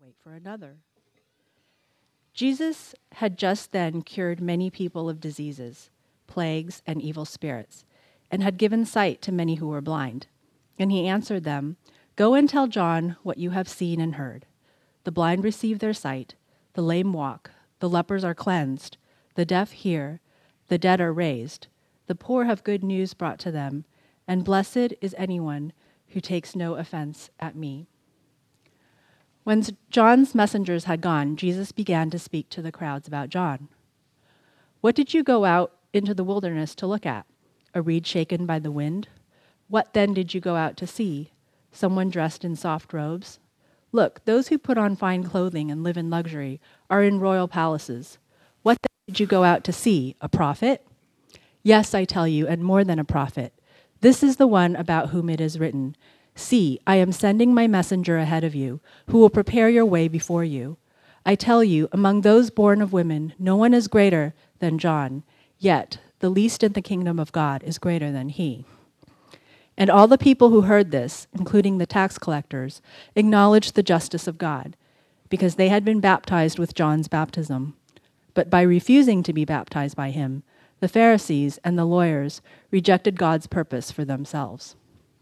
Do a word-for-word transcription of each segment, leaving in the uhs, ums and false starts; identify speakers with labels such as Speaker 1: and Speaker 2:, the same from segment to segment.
Speaker 1: wait for another. Jesus had just then cured many people of diseases, plagues, and evil spirits, and had given sight to many who were blind. And he answered them, "Go and tell John what you have seen and heard. The blind receive their sight, the lame walk, the lepers are cleansed, the deaf hear, the dead are raised, the poor have good news brought to them, and blessed is anyone who takes no offense at me." When John's messengers had gone, Jesus began to speak to the crowds about John. "What did you go out into the wilderness to look at? A reed shaken by the wind? What then did you go out to see? Someone dressed in soft robes? Look, those who put on fine clothing and live in luxury are in royal palaces. What then did you go out to see? A prophet? Yes, I tell you, and more than a prophet. This is the one about whom it is written, 'See, I am sending my messenger ahead of you, who will prepare your way before you.' I tell you, among those born of women, no one is greater than John, yet the least in the kingdom of God is greater than he." And all the people who heard this, including the tax collectors, acknowledged the justice of God, because they had been baptized with John's baptism. But by refusing to be baptized by him, the Pharisees and the lawyers rejected God's purpose for themselves.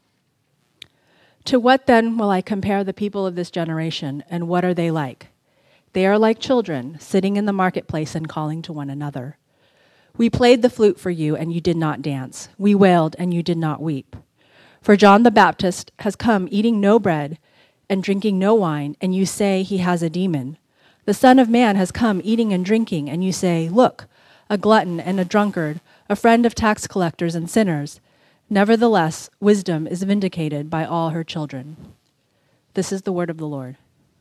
Speaker 1: To what then will I compare the people of this generation, and what are they like? They are like children, sitting in the marketplace and calling to one another. We played the flute for you, and you did not dance. We wailed, and you did not weep. For John the Baptist has come eating no bread and drinking no wine, and you say he has a demon. The Son of Man has come eating and drinking, and you say, 'Look, a glutton and a drunkard, a friend of tax collectors and sinners.' Nevertheless, wisdom is vindicated by all her children." This is the word of the Lord.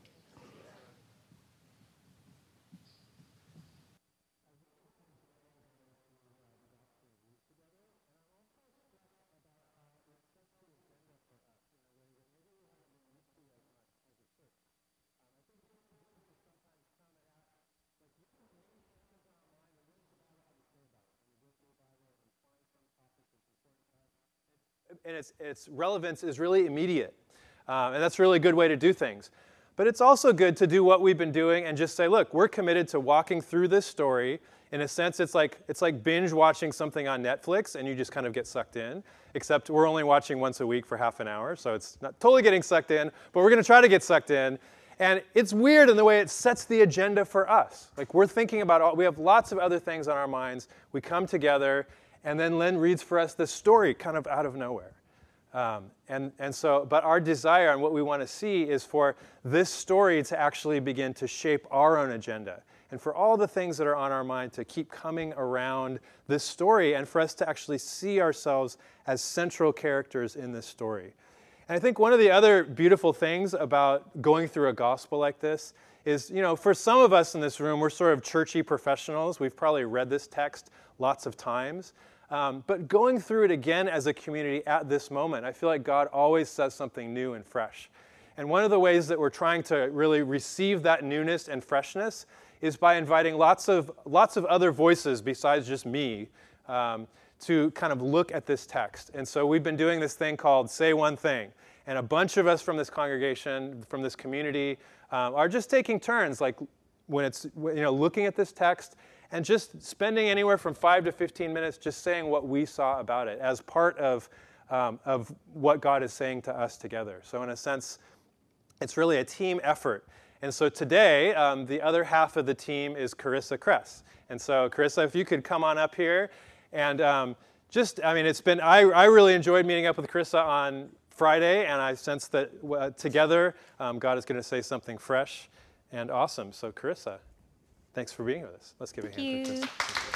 Speaker 2: And its, its relevance is really immediate. Um, and that's a really good way to do things. But it's also good to do what we've been doing and just say, look, we're committed to walking through this story. In a sense, it's like it's like binge watching something on Netflix, and you just kind of get sucked in, except we're only watching once a week for half an hour, so it's not totally getting sucked in, but we're going to try to get sucked in. And it's weird in the way it sets the agenda for us. Like, we're thinking about, all, we have lots of other things on our minds. We come together, and then Len reads for us this story kind of out of nowhere. Um, and, and so, but our desire and what we want to see is for this story to actually begin to shape our own agenda. And for all the things that are on our mind to keep coming around this story, and for us to actually see ourselves as central characters in this story. And I think one of the other beautiful things about going through a gospel like this is, you know, for some of us in this room, we're sort of churchy professionals. We've probably read this text lots of times. Um, but going through it again as a community at this moment, I feel like God always says something new and fresh. And one of the ways that we're trying to really receive that newness and freshness is by inviting lots of lots of other voices besides just me um, to kind of look at this text. And so we've been doing this thing called Say One Thing. And a bunch of us from this congregation, from this community, um, are just taking turns, like when it's, you know, looking at this text and just spending anywhere from five to fifteen minutes just saying what we saw about it as part of, um, of what God is saying to us together. So in a sense, it's really a team effort. And so today, um, the other half of the team is Carissa Kress. And so Carissa, if you could come on up here. And um, just, I mean, it's been, I, I really enjoyed meeting up with Carissa on Friday, and I sense that uh, together, um, God is going to say something fresh and awesome. So Carissa, thanks for being with us. Let's give
Speaker 3: Thank
Speaker 2: a hand
Speaker 3: you.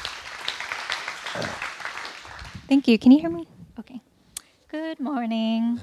Speaker 2: for Carissa.
Speaker 3: Thank you. Can you hear me? Okay. Good morning.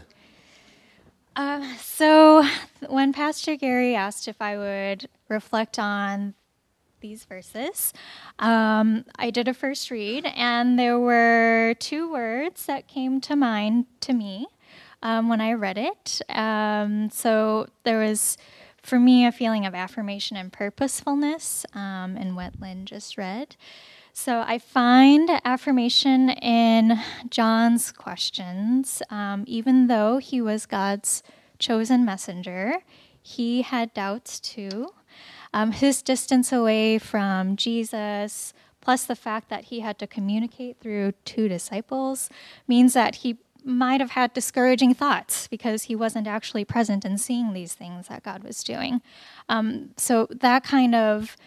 Speaker 3: Uh, so when Pastor Gary asked if I would reflect on these verses, um, I did a first read, and there were two words that came to mind to me um, when I read it. Um, so there was, for me, a feeling of affirmation and purposefulness um, in what Lynn just read. So I find affirmation in John's questions. Um, even though he was God's chosen messenger, he had doubts too. Um, his distance away from Jesus, plus the fact that he had to communicate through two disciples, means that he might have had discouraging thoughts because he wasn't actually present and seeing these things that God was doing. Um, so that kind of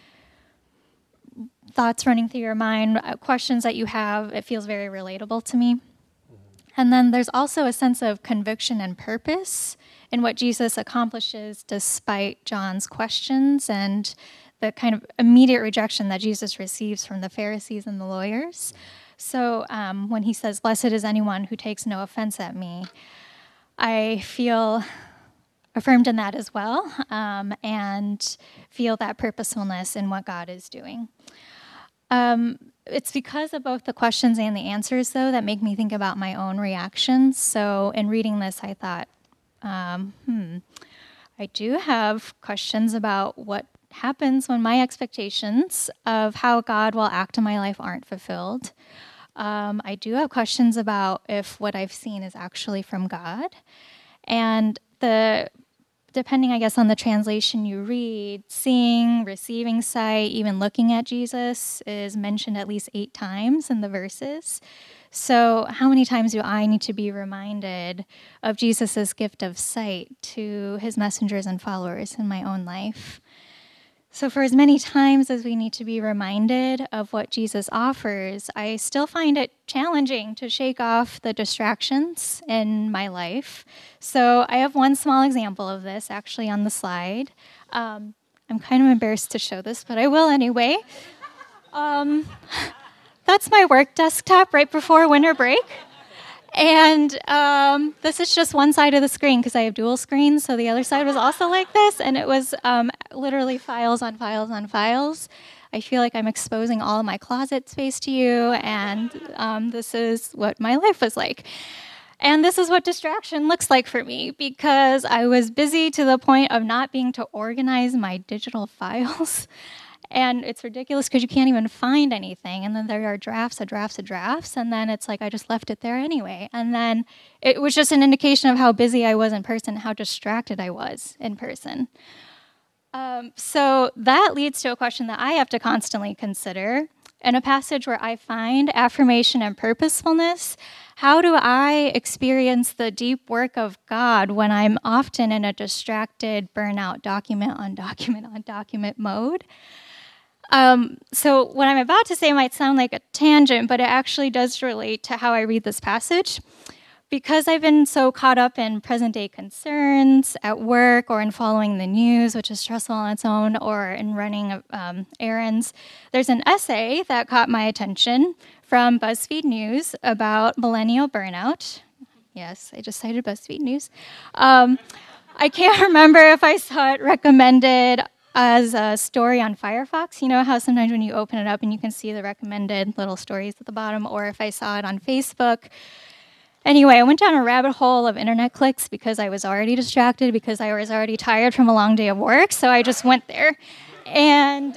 Speaker 3: thoughts running through your mind, uh, questions that you have, it feels very relatable to me. And then there's also a sense of conviction and purpose in what Jesus accomplishes despite John's questions and the kind of immediate rejection that Jesus receives from the Pharisees and the lawyers. So um, when he says, "Blessed is anyone who takes no offense at me," I feel affirmed in that as well, um, and feel that purposefulness in what God is doing. Um, it's because of both the questions and the answers, though, that make me think about my own reactions. So in reading this, I thought, um, hmm, I do have questions about what happens when my expectations of how God will act in my life aren't fulfilled. Um, I do have questions about if what I've seen is actually from God. And the depending, I guess, on the translation you read, seeing, receiving sight, even looking at Jesus is mentioned at least eight times in the verses. So how many times do I need to be reminded of Jesus' gift of sight to his messengers and followers in my own life? So for as many times as we need to be reminded of what Jesus offers, I still find it challenging to shake off the distractions in my life. So I have one small example of this actually on the slide. Um, I'm kind of embarrassed to show this, but I will anyway. Um, that's my work desktop right before winter break. And um, this is just one side of the screen because I have dual screens, so the other side was also like this, and it was um, literally files on files on files. I feel like I'm exposing all of my closet space to you, and um, this is what my life was like. And this is what distraction looks like for me, because I was busy to the point of not being to organize my digital files. And it's ridiculous because you can't even find anything. And then there are drafts of drafts of drafts. And then it's like I just left it there anyway. And then it was just an indication of how busy I was in person, how distracted I was in person. Um, so that leads to a question that I have to constantly consider. In a passage where I find affirmation and purposefulness, how do I experience the deep work of God when I'm often in a distracted, burnout, document on document on document mode? Um, so what I'm about to say might sound like a tangent, but it actually does relate to how I read this passage. Because I've been so caught up in present-day concerns at work or in following the news, which is stressful on its own, or in running um, errands, there's an essay that caught my attention from BuzzFeed News about millennial burnout. Yes, I just cited BuzzFeed News. Um, I can't remember if I saw it recommended as a story on Firefox. You know how sometimes when you open it up and you can see the recommended little stories at the bottom, or if I saw it on Facebook. Anyway, I went down a rabbit hole of internet clicks because I was already distracted, because I was already tired from a long day of work, so I just went there. And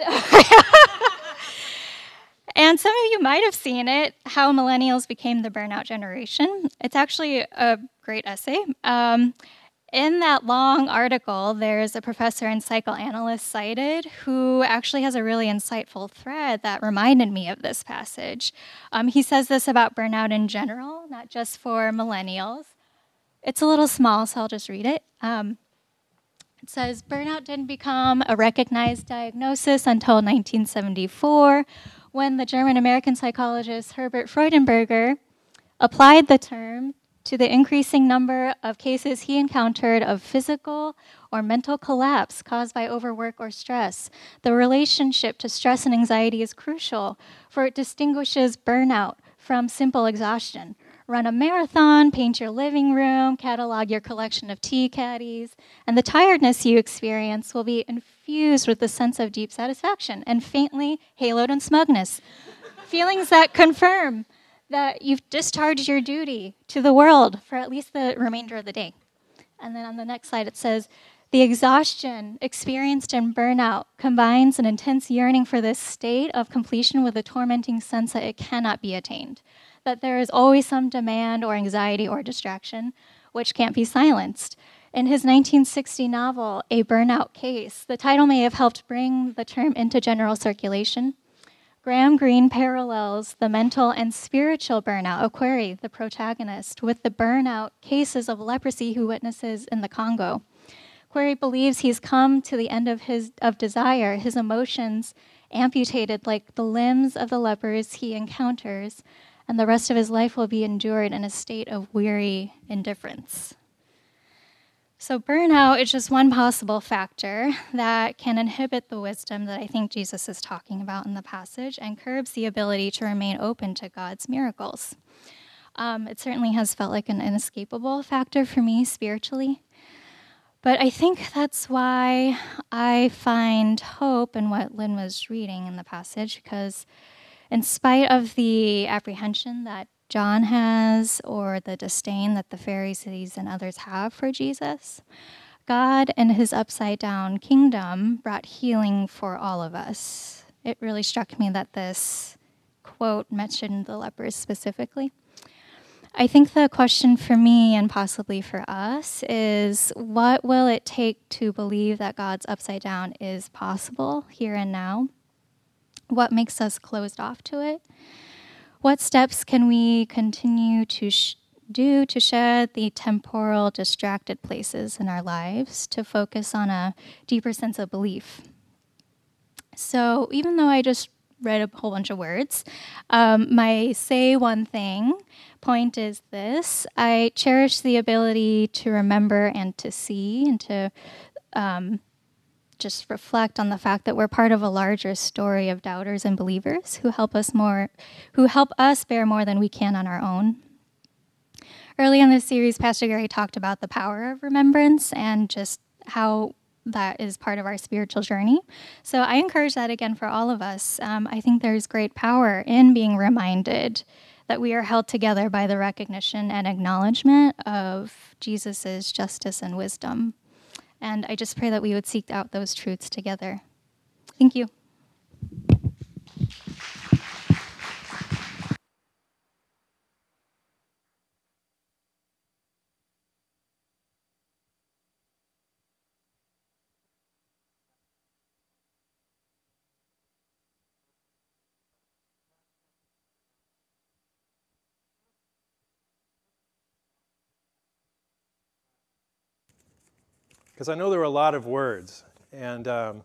Speaker 3: and some of you might have seen it, How Millennials Became the Burnout Generation. It's actually a great essay. Um, In that long article, there's a professor and psychoanalyst cited who actually has a really insightful thread that reminded me of this passage. Um, he says this about burnout in general, not just for millennials. It's a little small, so I'll just read it. Um, it says, burnout didn't become a recognized diagnosis until nineteen seventy-four, when the German-American psychologist Herbert Freudenberger applied the term to the increasing number of cases he encountered of physical or mental collapse caused by overwork or stress. The relationship to stress and anxiety is crucial, for it distinguishes burnout from simple exhaustion. Run a marathon, paint your living room, catalog your collection of tea caddies, and the tiredness you experience will be infused with a sense of deep satisfaction and faintly haloed in smugness. Feelings that confirm that you've discharged your duty to the world for at least the remainder of the day. And then on the next slide it says, the exhaustion experienced in burnout combines an intense yearning for this state of completion with a tormenting sense that it cannot be attained, that there is always some demand or anxiety or distraction which can't be silenced. In his nineteen sixty novel, A Burnout Case, the title may have helped bring the term into general circulation. Graham Greene parallels the mental and spiritual burnout of Query, the protagonist, with the burnout cases of leprosy he witnesses in the Congo. Query believes he's come to the end of his of desire, his emotions amputated like the limbs of the lepers he encounters, and the rest of his life will be endured in a state of weary indifference. So burnout is just one possible factor that can inhibit the wisdom that I think Jesus is talking about in the passage and curbs the ability to remain open to God's miracles. Um, it certainly has felt like an inescapable factor for me spiritually. But I think that's why I find hope in what Lynn was reading in the passage, because in spite of the apprehension that John has, or the disdain that the Pharisees and others have for Jesus, God and his upside-down kingdom brought healing for all of us. It really struck me that this quote mentioned the lepers specifically. I think the question for me, and possibly for us, is what will it take to believe that God's upside down is possible here and now? What makes us closed off to it? What steps can we continue to sh- do to shed the temporal, distracted places in our lives to focus on a deeper sense of belief? So even though I just read a whole bunch of words, um, my say one thing point is this: I cherish the ability to remember and to see and to um, just reflect on the fact that we're part of a larger story of doubters and believers who help us more, who help us bear more than we can on our own. Early in this series, Pastor Gary talked about the power of remembrance and just how that is part of our spiritual journey. So I encourage that again for all of us. Um, I think there's great power in being reminded that we are held together by the recognition and acknowledgement of Jesus's justice and wisdom. And I just pray that we would seek out those truths together. Thank you.
Speaker 2: Because I know there were a lot of words. And um,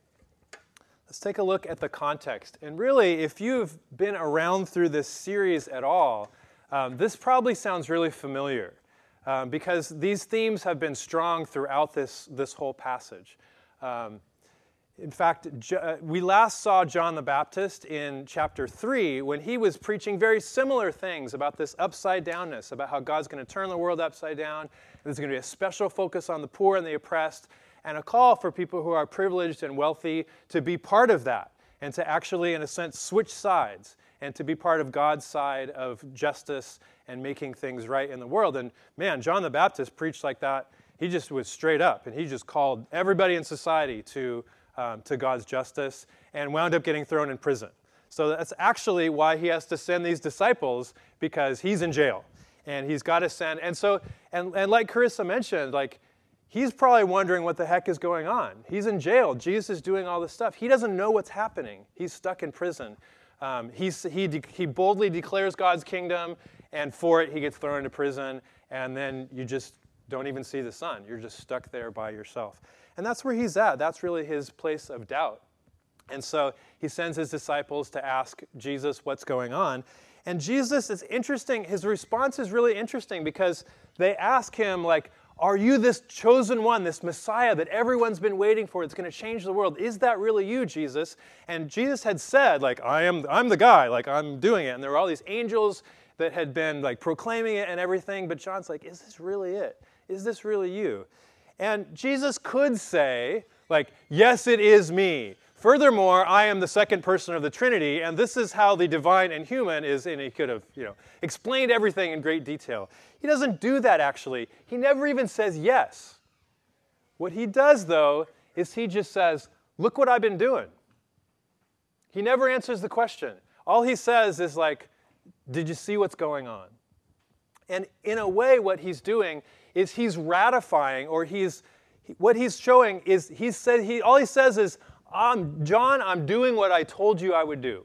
Speaker 2: let's take a look at the context. And really, if you've been around through this series at all, um, this probably sounds really familiar. Um, because these themes have been strong throughout this, this whole passage. Um, in fact, we last saw John the Baptist in chapter three when he was preaching very similar things about this upside downness, about how God's going to turn the world upside down, and there's going to be a special focus on the poor and the oppressed, and a call for people who are privileged and wealthy to be part of that, and to actually, in a sense, switch sides, and to be part of God's side of justice and making things right in the world. And man, John the Baptist preached like that. He just was straight up, and he just called everybody in society to Um, to God's justice, and wound up getting thrown in prison. So that's actually why he has to send these disciples, because he's in jail, and he's got to send. And so, and, and like Carissa mentioned, like he's probably wondering what the heck is going on. He's in jail. Jesus is doing all this stuff. He doesn't know what's happening. He's stuck in prison. Um, he's, he de- he boldly declares God's kingdom, and for it he gets thrown into prison, and then you just don't even see the sun. You're just stuck there by yourself. And that's where he's at. That's really his place of doubt. And so he sends his disciples to ask Jesus what's going on. And Jesus is interesting. His response is really interesting because they ask him, like, are you this chosen one, this Messiah that everyone's been waiting for that's going to change the world? Is that really you, Jesus? And Jesus had said, like, I am, I'm the guy, like, I'm doing it. And there were all these angels that had been, like, proclaiming it and everything. But John's like, is this really it? Is this really you? And Jesus could say, like, yes, it is me. Furthermore, I am the second person of the Trinity, and this is how the divine and human is, and he could have, you know, explained everything in great detail. He doesn't do that, actually. He never even says yes. What he does, though, is he just says, look what I've been doing. He never answers the question. All he says is like, did you see what's going on? And in a way, what he's doing is he's ratifying, or he's, what he's showing is, he said, he, all he says is, I'm, John, I'm doing what I told you I would do.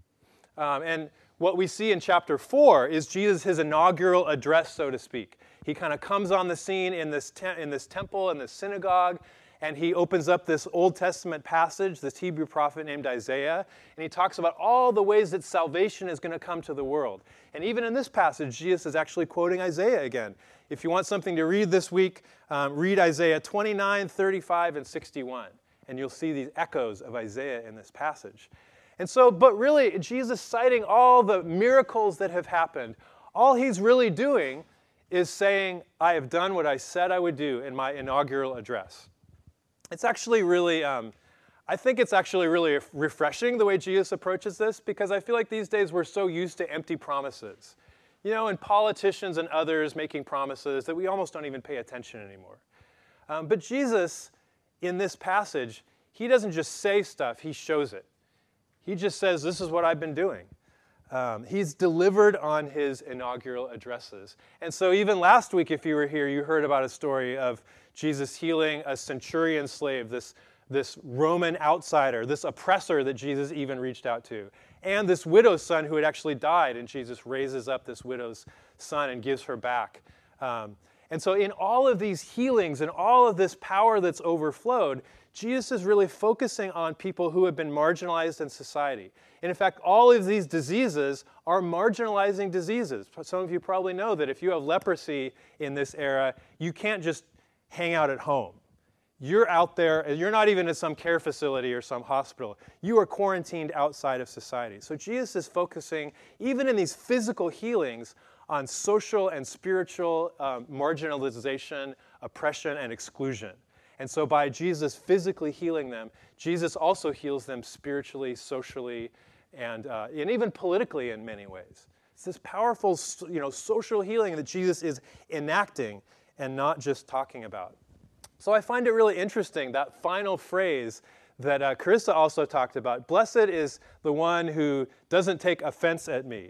Speaker 2: Um, and what we see in chapter four is Jesus, his inaugural address, so to speak. He kind of comes on the scene in this, te- in this temple, in this synagogue, and he opens up this Old Testament passage, this Hebrew prophet named Isaiah, and he talks about all the ways that salvation is going to come to the world. And even in this passage, Jesus is actually quoting Isaiah again. If you want something to read this week, um, read Isaiah twenty-nine, thirty-five, and sixty-one, and you'll see these echoes of Isaiah in this passage. And so, but really, Jesus citing all the miracles that have happened, all he's really doing is saying, I have done what I said I would do in my inaugural address. It's actually really, um, I think it's actually really refreshing the way Jesus approaches this, because I feel like these days we're so used to empty promises. You know, and politicians and others making promises that we almost don't even pay attention anymore. Um, but Jesus, in this passage, he doesn't just say stuff, he shows it. He just says, this is what I've been doing. Um, he's delivered on his inaugural addresses. And so even last week, if you were here, you heard about a story of Jesus healing a centurion slave, this, this Roman outsider, this oppressor that Jesus even reached out to, and this widow's son who had actually died, and Jesus raises up this widow's son and gives her back. Um, and so in all of these healings and all of this power that's overflowed, Jesus is really focusing on people who have been marginalized in society. And in fact, all of these diseases are marginalizing diseases. Some of you probably know that if you have leprosy in this era, you can't just hang out at home. You're out there, you're not even in some care facility or some hospital. You are quarantined outside of society. So Jesus is focusing, even in these physical healings, on social and spiritual um, marginalization, oppression, and exclusion. And so by Jesus physically healing them, Jesus also heals them spiritually, socially, and, uh, and even politically in many ways. It's this powerful, you know, social healing that Jesus is enacting and not just talking about. So I find it really interesting, that final phrase that uh, Carissa also talked about, blessed is the one who doesn't take offense at me.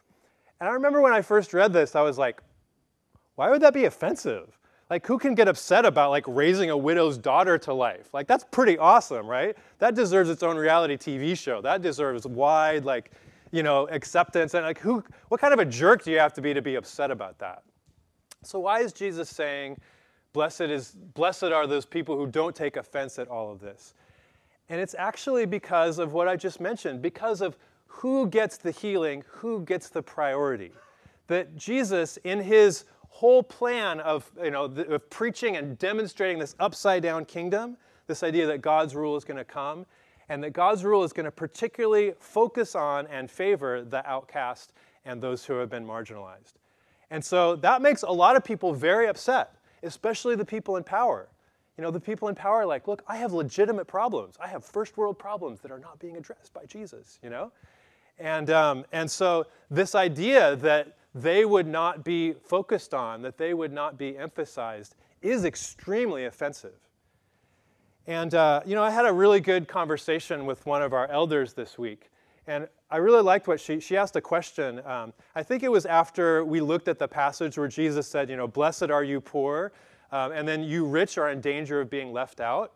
Speaker 2: And I remember when I first read this, I was like, why would that be offensive? Like, who can get upset about, like, raising a widow's daughter to life? Like, that's pretty awesome, right? That deserves its own reality T V show. That deserves wide, like, you know, acceptance. And, like, who, what kind of a jerk do you have to be to be upset about that? So why is Jesus saying, blessed is, blessed are those people who don't take offense at all of this? And it's actually because of what I just mentioned, because of who gets the healing, who gets the priority. That Jesus, in his whole plan of, you know, the, of preaching and demonstrating this upside-down kingdom, this idea that God's rule is going to come, and that God's rule is going to particularly focus on and favor the outcast and those who have been marginalized. And so that makes a lot of people very upset, especially the people in power. You know, the people in power are like, look, I have legitimate problems. I have first world problems that are not being addressed by Jesus, you know? And, um, and so this idea that they would not be focused on, that they would not be emphasized, is extremely offensive. And, uh, you know, I had a really good conversation with one of our elders this week. And I really liked what she, she asked a question. Um, I think it was after we looked at the passage where Jesus said, you know, blessed are you poor, um, and then you rich are in danger of being left out.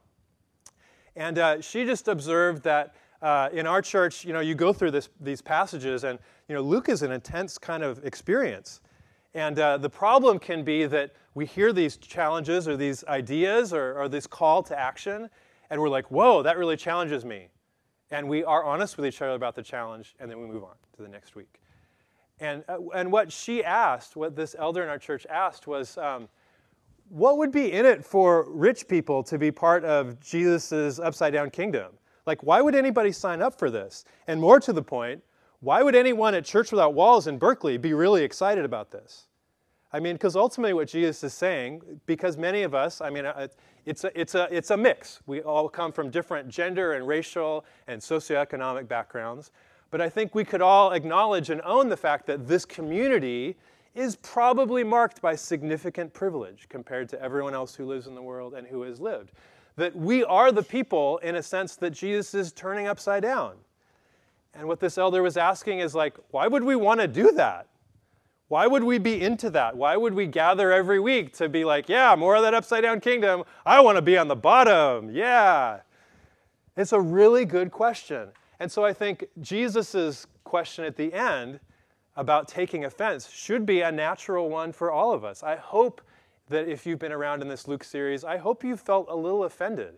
Speaker 2: And uh, she just observed that uh, in our church, you know, you go through this, these passages, and, you know, Luke is an intense kind of experience. And uh, the problem can be that we hear these challenges or these ideas or, or this call to action, and we're like, whoa, that really challenges me. And we are honest with each other about the challenge, and then we move on to the next week. And, uh, and what she asked, what this elder in our church asked was, um, what would be in it for rich people to be part of Jesus' upside-down kingdom? Like, why would anybody sign up for this? And more to the point, why would anyone at Church Without Walls in Berkeley be really excited about this? I mean, because ultimately what Jesus is saying, because many of us, I mean, it's a, it's a, it's a mix. We all come from different gender and racial and socioeconomic backgrounds. But I think we could all acknowledge and own the fact that this community is probably marked by significant privilege compared to everyone else who lives in the world and who has lived. That we are the people, in a sense, that Jesus is turning upside down. And what this elder was asking is like, why would we want to do that? Why would we be into that? Why would we gather every week to be like, yeah, more of that upside down kingdom. I want to be on the bottom. Yeah. It's a really good question. And so I think Jesus' question at the end about taking offense should be a natural one for all of us. I hope that if you've been around in this Luke series, I hope you felt a little offended.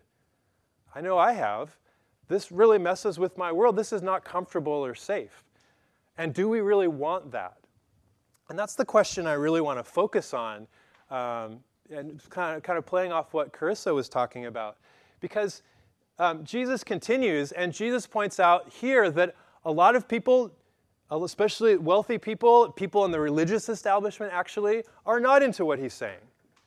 Speaker 2: I know I have. This really messes with my world. This is not comfortable or safe. And do we really want that? And that's the question I really want to focus on, um, and kind of, kind of playing off what Carissa was talking about. Because um, Jesus continues, and Jesus points out here that a lot of people, especially wealthy people, people in the religious establishment actually, are not into what he's saying.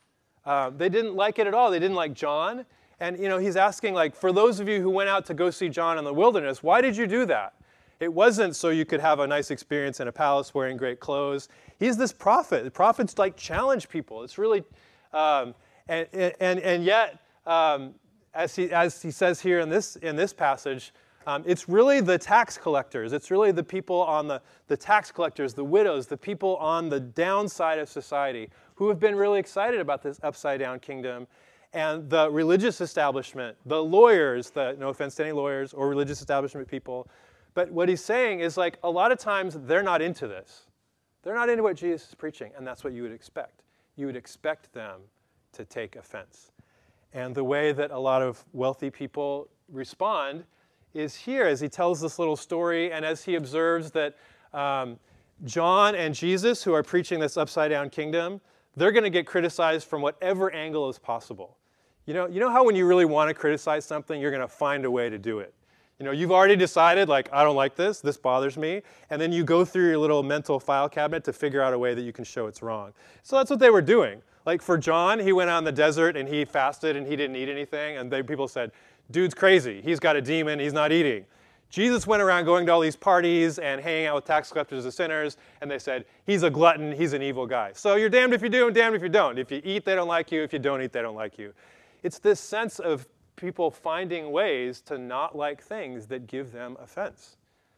Speaker 2: Uh, they didn't like it at all. They didn't like John. And you know, he's asking, like, for those of you who went out to go see John in the wilderness, why did you do that? It wasn't so you could have a nice experience in a palace wearing great clothes. He's this prophet. The prophets like challenge people. It's really, um, and, and, and yet, um, as, he, as he says here in this, in this passage, um, it's really the tax collectors. It's really the people on the, the tax collectors, the widows, the people on the downside of society who have been really excited about this upside down kingdom. And the religious establishment, the lawyers, the, no offense to any lawyers or religious establishment people, but what he's saying is, like, a lot of times they're not into this. They're not into what Jesus is preaching, and that's what you would expect. You would expect them to take offense. And the way that a lot of wealthy people respond is here as he tells this little story and as he observes that um, John and Jesus, who are preaching this upside-down kingdom, they're going to get criticized from whatever angle is possible. You know, you know how when you really want to criticize something, you're going to find a way to do it. You know, you've already decided, like, I don't like this, this bothers me, and then you go through your little mental file cabinet to figure out a way that you can show it's wrong. So that's what they were doing. Like for John, he went out in the desert and he fasted and he didn't eat anything, and they, people said, dude's crazy, he's got a demon, he's not eating. Jesus went around going to all these parties and hanging out with tax collectors and sinners, and they said, he's a glutton, he's an evil guy. So you're damned if you do and damned if you don't. If you eat, they don't like you. If you don't eat, they don't like you. It's this sense of people finding ways to not like things that give them offense.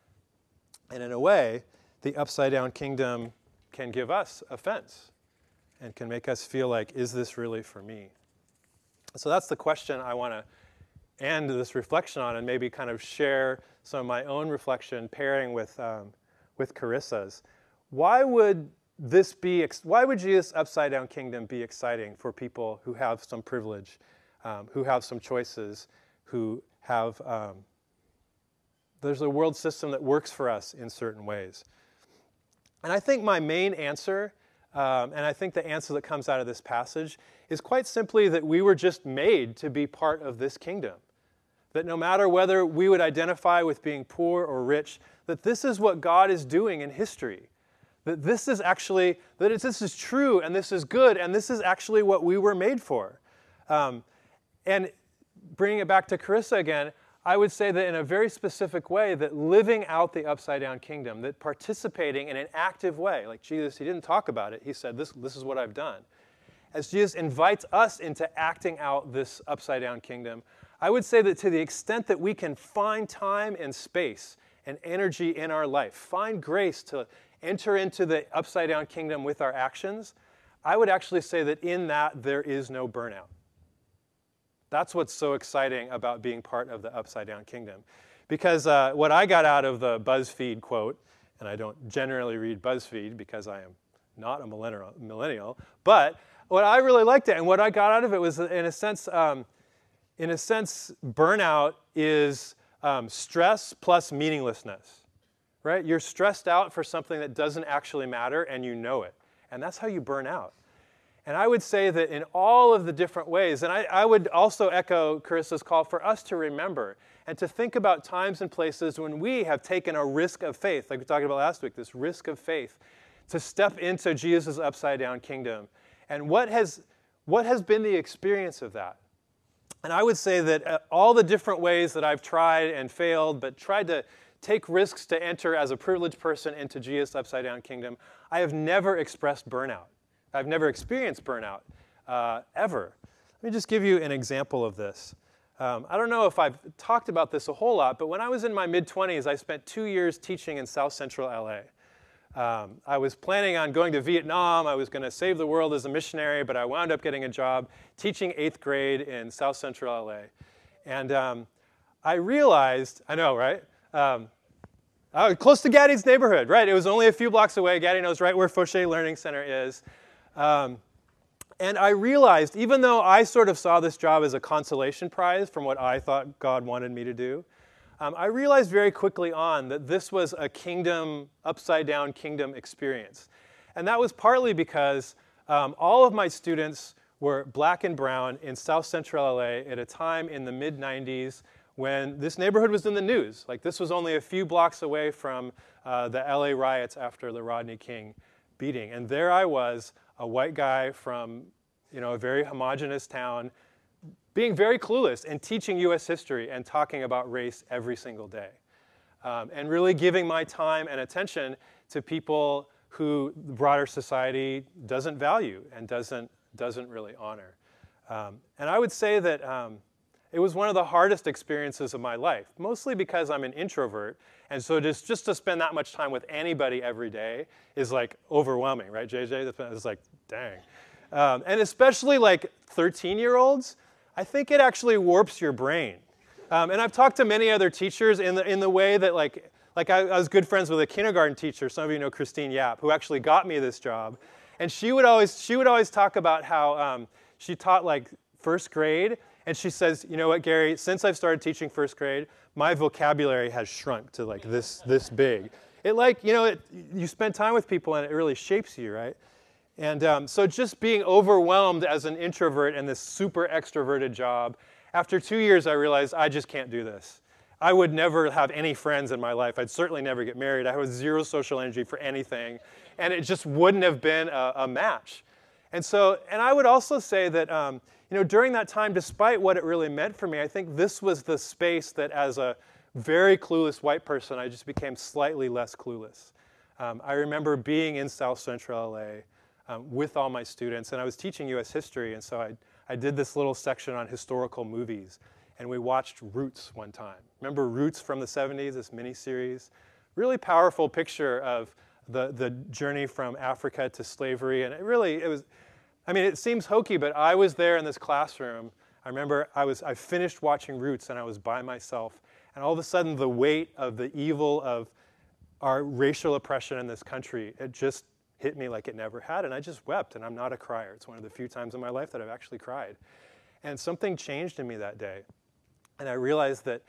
Speaker 2: And in a way, the upside-down kingdom can give us offense and can make us feel like, is this really for me? So that's the question I want to end this reflection on, and maybe kind of share some of my own reflection pairing with, um, with Carissa's. Why would this be, ex- why would Jesus' upside-down kingdom be exciting for people who have some privilege, Um, who have some choices, who have, um, there's a world system that works for us in certain ways. And I think my main answer, um, and I think the answer that comes out of this passage, is quite simply that we were just made to be part of this kingdom. That no matter whether we would identify with being poor or rich, that this is what God is doing in history. That this is actually, that it's, this is true, and this is good, and this is actually what we were made for. Um, And bringing it back to Carissa again, I would say that in a very specific way, that living out the upside-down kingdom, that participating in an active way, like Jesus, he didn't talk about it. He said, this, this is what I've done. As Jesus invites us into acting out this upside-down kingdom, I would say that to the extent that we can find time and space and energy in our life, find grace to enter into the upside-down kingdom with our actions, I would actually say that in that there is no burnout. That's what's so exciting about being part of the upside-down kingdom. Because uh, what I got out of the BuzzFeed quote, and I don't generally read BuzzFeed because I am not a millennial, millennial but what I really liked it, and what I got out of it was, in a sense, um, in a sense, burnout is um, stress plus meaninglessness, right? You're stressed out for something that doesn't actually matter, and you know it. And that's how you burn out. And I would say that in all of the different ways, and I, I would also echo Carissa's call for us to remember and to think about times and places when we have taken a risk of faith, like we talked about last week, this risk of faith, to step into Jesus' upside-down kingdom. And what has, what has been the experience of that? And I would say that uh, all the different ways that I've tried and failed, but tried to take risks to enter as a privileged person into Jesus' upside-down kingdom, I have never expressed burnout. I've never experienced burnout, uh, ever. Let me just give you an example of this. Um, I don't know if I've talked about this a whole lot, but when I was in my mid-twenties, I spent two years teaching in South Central L A. Um, I was planning on going to Vietnam. I was going to save the world as a missionary, but I wound up getting a job teaching eighth grade in South Central L A. And um, I realized, I know, right? Um, I was close to Gaddy's neighborhood, right? It was only a few blocks away. Gaddy knows right where Fauché Learning Center is. Um, and I realized, even though I sort of saw this job as a consolation prize from what I thought God wanted me to do, um, I realized very quickly on that this was a kingdom, upside-down kingdom experience. And that was partly because um, all of my students were black and brown in South Central L A at a time in the mid nineties when this neighborhood was in the news. Like, this was only a few blocks away from uh, the L A riots after the Rodney King beating. And there I was, a white guy from, you know, a very homogenous town, being very clueless and teaching U S history and talking about race every single day. Um, and really giving my time and attention to people who the broader society doesn't value and doesn't, doesn't really honor. Um, and I would say that um, it was one of the hardest experiences of my life, mostly because I'm an introvert. And so just, just to spend that much time with anybody every day is like overwhelming, right, J J? It's like, dang. Um, and especially like thirteen-year-olds, I think it actually warps your brain. Um, and I've talked to many other teachers in the, in the way that like, like I, I was good friends with a kindergarten teacher, some of you know Christine Yap, who actually got me this job. And she would always, she would always talk about how um, she taught like first grade. And she says, you know what, Gary, since I've started teaching first grade, my vocabulary has shrunk to like this, this big. It like, you know, it, you spend time with people and it really shapes you, right? And um, so just being overwhelmed as an introvert in this super extroverted job, after two years I realized I just can't do this. I would never have any friends in my life. I'd certainly never get married. I had zero social energy for anything. And it just wouldn't have been a, a match. And so, and I would also say that, um, you know, during that time, despite what it really meant for me, I think this was the space that as a very clueless white person, I just became slightly less clueless. Um, I remember being in South Central L A um, with all my students, and I was teaching U S history, and so I, I did this little section on historical movies, and we watched Roots one time. Remember Roots from the seventies, this miniseries? Really powerful picture of the, the journey from Africa to slavery, and it really, it was, I mean, it seems hokey, but I was there in this classroom. I remember I was, I finished watching Roots, and I was by myself, and all of a sudden the weight of the evil of our racial oppression in this country, it just hit me like it never had, and I just wept, and I'm not a crier. It's one of the few times in my life that I've actually cried. And something changed in me that day, and I realized that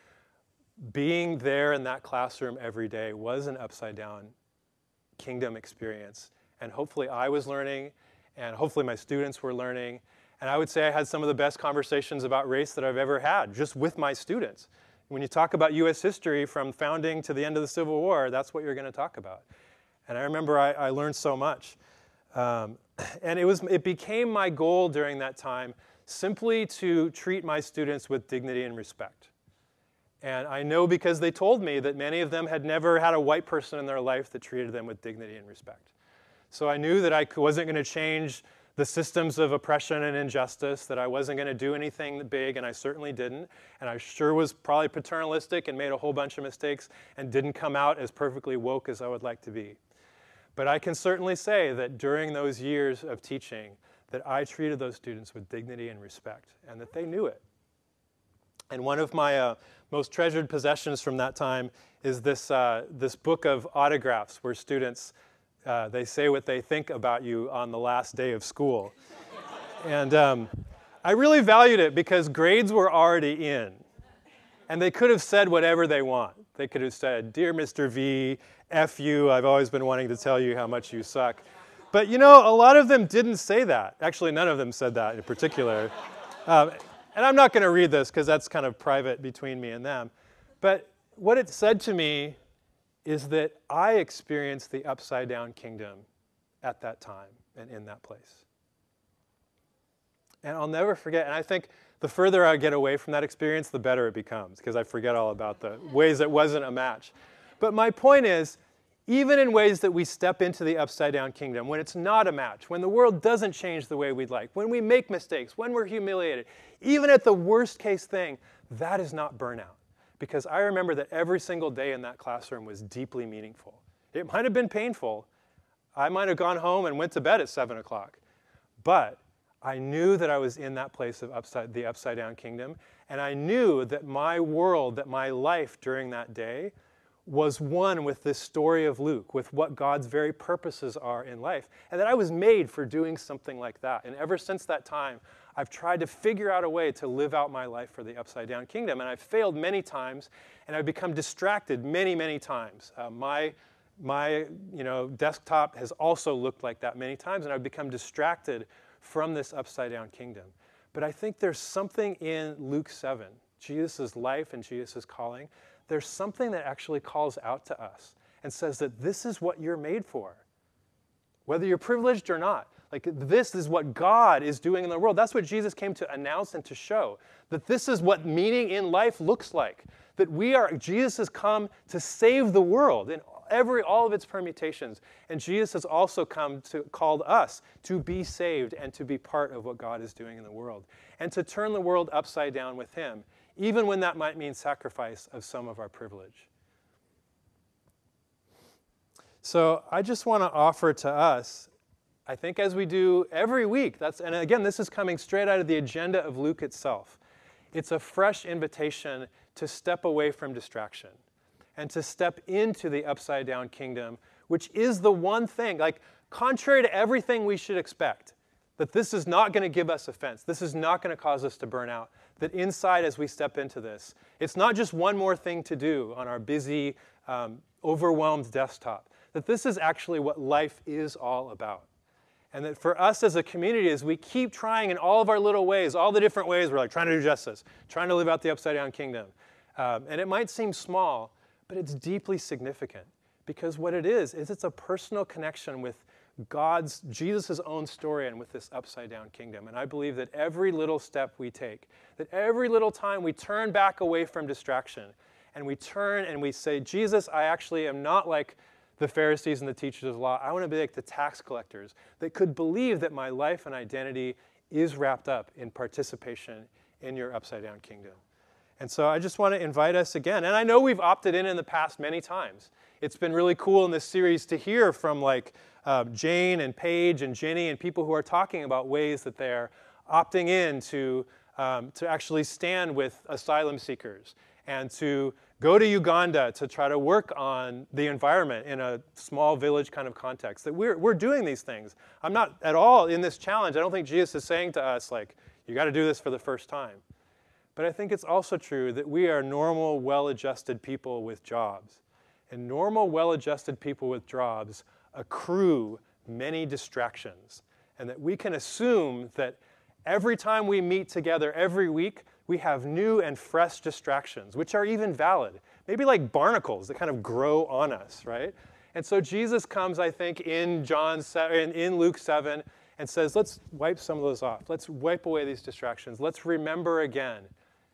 Speaker 2: being there in that classroom every day was an upside-down kingdom experience, and hopefully I was learning, and hopefully my students were learning, and I would say I had some of the best conversations about race that I've ever had, just with my students. When you talk about U S history from founding to the end of the Civil War, that's what you're going to talk about. And I remember I, I learned so much. Um, and it, was, it became my goal during that time simply to treat my students with dignity and respect. And I know because they told me that many of them had never had a white person in their life that treated them with dignity and respect. So I knew that I wasn't going to change the systems of oppression and injustice, that I wasn't going to do anything big, and I certainly didn't. And I sure was probably paternalistic and made a whole bunch of mistakes and didn't come out as perfectly woke as I would like to be. But I can certainly say that during those years of teaching, that I treated those students with dignity and respect, and that they knew it. And one of my uh, most treasured possessions from that time is this, uh, this book of autographs where students, uh, they say what they think about you on the last day of school. And um, I really valued it because grades were already in. And they could have said whatever they want. They could have said, "Dear Mister V, F you, I've always been wanting to tell you how much you suck." But you know, a lot of them didn't say that. Actually, none of them said that in particular. Um, and I'm not going to read this because that's kind of private between me and them. But what it said to me is that I experienced the upside-down kingdom at that time and in that place. And I'll never forget, and I think the further I get away from that experience, the better it becomes, because I forget all about the ways it wasn't a match. But my point is, even in ways that we step into the upside-down kingdom, when it's not a match, when the world doesn't change the way we'd like, when we make mistakes, when we're humiliated, even at the worst-case thing, that is not burnout. Because I remember that every single day in that classroom was deeply meaningful. It might have been painful, I might have gone home and went to bed at seven o'clock. But I knew that I was in that place of upside, the upside down kingdom, and I knew that my world, that my life during that day was one with this story of Luke, with what God's very purposes are in life, and that I was made for doing something like that. And ever since that time, I've tried to figure out a way to live out my life for the upside down kingdom, and I've failed many times, and I've become distracted many, many times. Uh, my my you know desktop has also looked like that many times, and I've become distracted from this upside down kingdom. But I think there's something in Luke seven, Jesus' life and Jesus' calling. There's something that actually calls out to us and says that this is what you're made for, whether you're privileged or not. Like, this is what God is doing in the world. That's what Jesus came to announce and to show, that this is what meaning in life looks like, that we are, Jesus has come to save the world in every, all of its permutations. And Jesus has also come to, called us to be saved and to be part of what God is doing in the world, and to turn the world upside down with him, even when that might mean sacrifice of some of our privilege. So I just want to offer to us, I think as we do every week, that's, and again, this is coming straight out of the agenda of Luke itself. It's a fresh invitation to step away from distraction and to step into the upside down kingdom, which is the one thing, like contrary to everything we should expect, that this is not going to give us offense. This is not going to cause us to burn out. That inside, as we step into this, it's not just one more thing to do on our busy, um, overwhelmed desktop. That this is actually what life is all about. And that for us as a community, as we keep trying in all of our little ways, all the different ways, we're like trying to do justice, trying to live out the upside down kingdom. Um, and it might seem small, but it's deeply significant. Because what it is, is it's a personal connection with God's, Jesus' own story and with this upside down kingdom. And I believe that every little step we take, that every little time we turn back away from distraction, and we turn and we say, Jesus, I actually am not like the Pharisees and the teachers of the law. I want to be like the tax collectors that could believe that my life and identity is wrapped up in participation in your upside down kingdom. And so I just want to invite us again. And I know we've opted in in the past many times. It's been really cool in this series to hear from like uh, Jane and Paige and Jenny and people who are talking about ways that they're opting in to, um, to actually stand with asylum seekers and to go to Uganda to try to work on the environment in a small village kind of context. That we're, we're doing these things. I'm not at all in this challenge. I don't think Jesus is saying to us, like, you got to do this for the first time. But I think it's also true that we are normal, well-adjusted people with jobs. And normal, well-adjusted people with jobs accrue many distractions. And that we can assume that every time we meet together every week, we have new and fresh distractions, which are even valid. Maybe like barnacles that kind of grow on us, right? And so Jesus comes, I think, in John seven, in Luke seven, and says, let's wipe some of those off. Let's wipe away these distractions. Let's remember again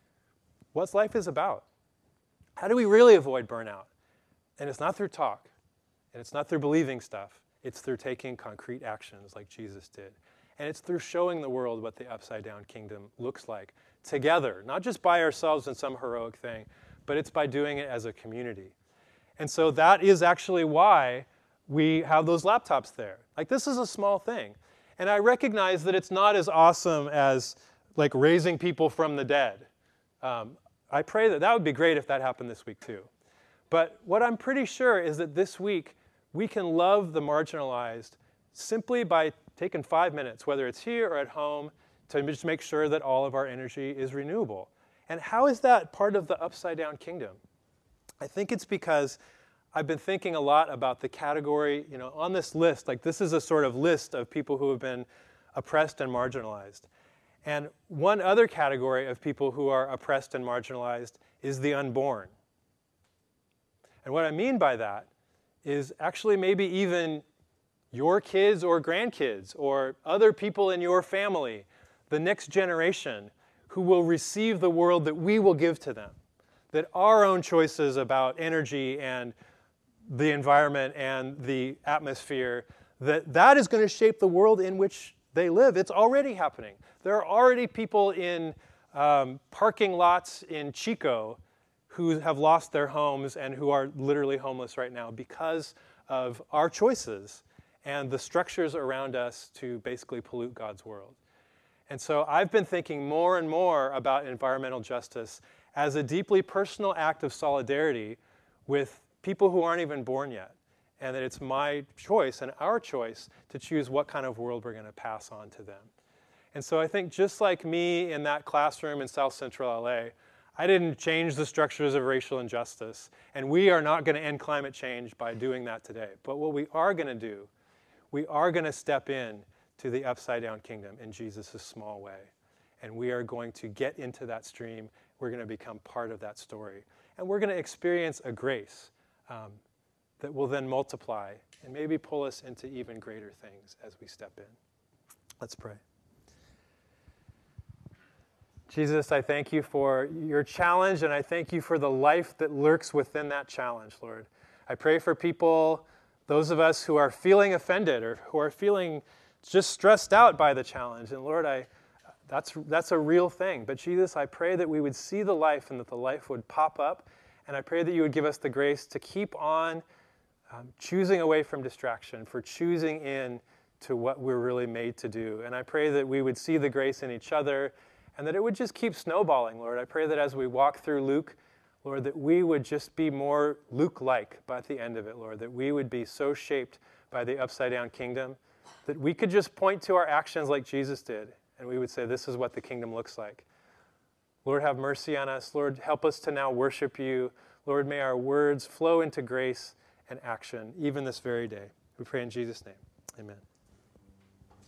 Speaker 2: what life is about. How do we really avoid burnout? And it's not through talk, and it's not through believing stuff. It's through taking concrete actions like Jesus did. And it's through showing the world what the upside down kingdom looks like together, not just by ourselves in some heroic thing, but it's by doing it as a community. And so that is actually why we have those laptops there. Like, this is a small thing. And I recognize that it's not as awesome as like raising people from the dead. Um, I pray that that would be great if that happened this week too. But what I'm pretty sure is that this week we can love the marginalized simply by taking five minutes, whether it's here or at home, to just make sure that all of our energy is renewable. And how is that part of the upside down kingdom? I think it's because I've been thinking a lot about the category, you know, on this list, like this is a sort of list of people who have been oppressed and marginalized. And one other category of people who are oppressed and marginalized is the unborn. And what I mean by that is actually maybe even your kids or grandkids or other people in your family, the next generation who will receive the world that we will give to them. That our own choices about energy and the environment and the atmosphere, that that is going to shape the world in which they live. It's already happening. There are already people in um, parking lots in Chico who have lost their homes and who are literally homeless right now because of our choices and the structures around us to basically pollute God's world. And so I've been thinking more and more about environmental justice as a deeply personal act of solidarity with people who aren't even born yet, and that it's my choice and our choice to choose what kind of world we're going to pass on to them. And so I think just like me in that classroom in South Central L A, I didn't change the structures of racial injustice, and we are not going to end climate change by doing that today. But what we are going to do, we are going to step in to the upside-down kingdom in Jesus' small way. And we are going to get into that stream. We're going to become part of that story. And we're going to experience a grace um, that will then multiply and maybe pull us into even greater things as we step in. Let's pray. Jesus, I thank you for your challenge, and I thank you for the life that lurks within that challenge, Lord. I pray for people, those of us who are feeling offended or who are feeling just stressed out by the challenge. And Lord, I that's that's a real thing. But Jesus, I pray that we would see the life and that the life would pop up. And I pray that you would give us the grace to keep on um, choosing away from distraction, for choosing in to what we're really made to do. And I pray that we would see the grace in each other and that it would just keep snowballing, Lord. I pray that as we walk through Luke, Lord, that we would just be more Luke-like by the end of it, Lord, that we would be so shaped by the upside-down kingdom that we could just point to our actions like Jesus did, and we would say, this is what the kingdom looks like. Lord, have mercy on us. Lord, help us to now worship you. Lord, may our words flow into grace and action, even this very day. We pray in Jesus' name. Amen.